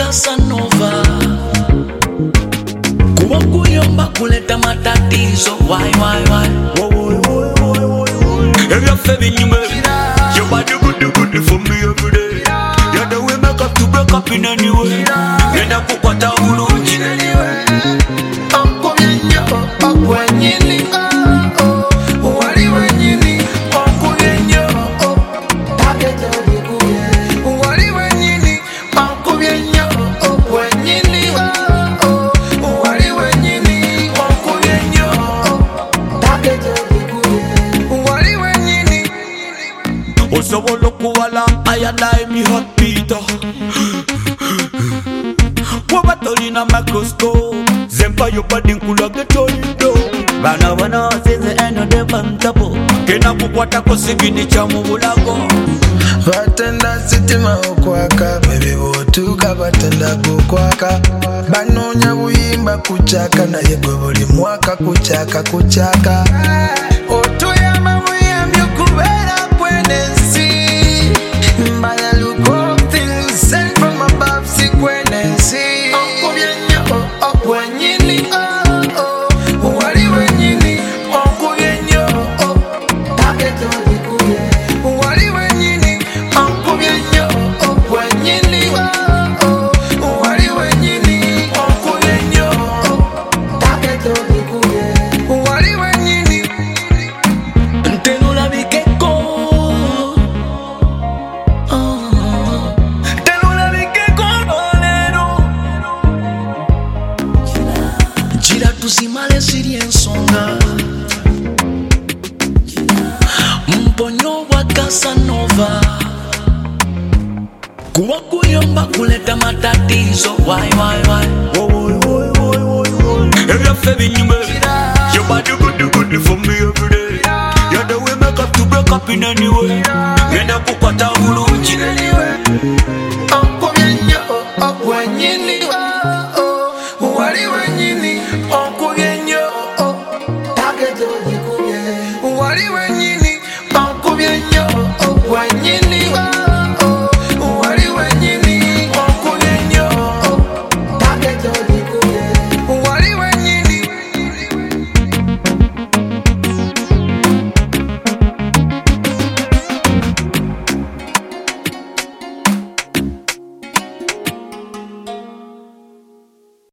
Casanova. Kuwa kuyomba kuleta matatizo. Why? Every affair in you, your body good for me every day. You're the way make up to break up in any way. Then I put what I will do anyway. I'm coming up when you need. What do you need? I'm coming up. Target the good. What do you need? I'm coming up when you need. What do you need? I'm coming up. Target the good. What do you need? Also, look wala I and I me hot Peter. Wabatolina microscope. Zempa your body kula get all you do. Bana says the end of the bantapo. Kena kukwata kosigini cha mubulago. Batenda sitima okwaka baby botuka batenda kukwaka banonya buyimba kuchaka na yegwe buli mwaka kuchaka otuyama buyambye kubera kwenensi mbaya look all things sent from above sikwenensi okubyenyo okwenyini wali wenyini okubyenyo taketo likuye wali wenyini okubyenyo okwenyini wali wenyini okubyenyo taketo likuye wali wenyini Tenula bikeko. Tenula bikeko bolero. Gira tusimale siri ensonga. Mponyo wa Casanova. Kuwa kuyomba kuleta matatizo. Why? Every affair in you, your body good for me every day. You're the way make up to break up in any way. Then I put what I will do anyway.